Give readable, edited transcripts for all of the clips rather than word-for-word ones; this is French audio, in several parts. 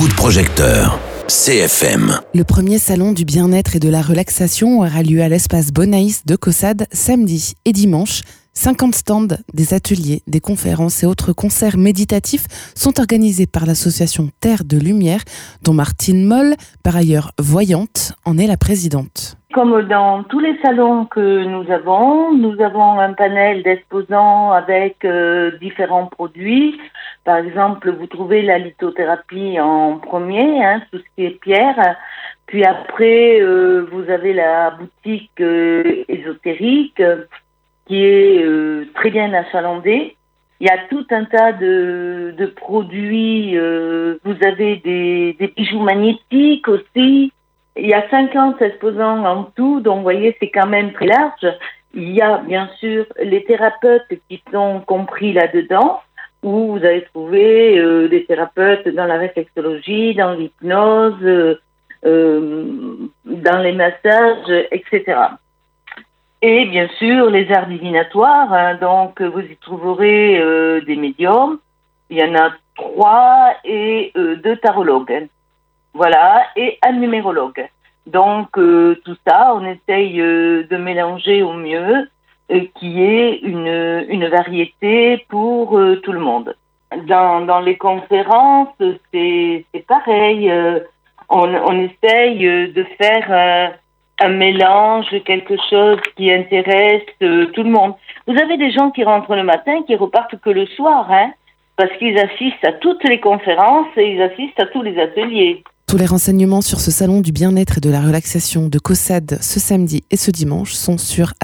Coup de projecteur. CFM. Le premier salon du bien-être et de la relaxation aura lieu à l'espace Bonaïs de Caussade samedi et dimanche. 50 stands, des ateliers, des conférences et autres concerts méditatifs sont organisés par l'association Terre de Lumière, dont Martine Moll, par ailleurs voyante, en est la présidente. Comme dans tous les salons que nous avons un panel d'exposants avec différents produits. Par exemple, vous trouvez la lithothérapie en premier, tout ce qui est pierre. Puis après, vous avez la boutique ésotérique qui est très bien achalandée. Il y a tout un tas de produits. Vous avez des bijoux magnétiques aussi. Il y a 50 exposants en tout, donc vous voyez, c'est quand même très large. Il y a bien sûr les thérapeutes qui sont compris là-dedans, où vous allez trouver des thérapeutes dans la réflexologie, dans l'hypnose, dans les massages, etc. Et bien sûr, les arts divinatoires, donc vous y trouverez des médiums. Il y en a 3 et 2 tarologues. Voilà, et un numérologue. Donc, tout ça, on essaye de mélanger au mieux, qu'il y ait une variété pour tout le monde. Dans les conférences, c'est pareil. On essaye de faire un mélange, quelque chose qui intéresse tout le monde. Vous avez des gens qui rentrent le matin, qui repartent que le soir, parce qu'ils assistent à toutes les conférences et ils assistent à tous les ateliers. Tous les renseignements sur ce salon du bien-être et de la relaxation de Caussade ce samedi et ce dimanche sont sur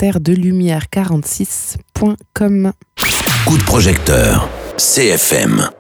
associationterredelumière46.com. Coup de projecteur. CFM.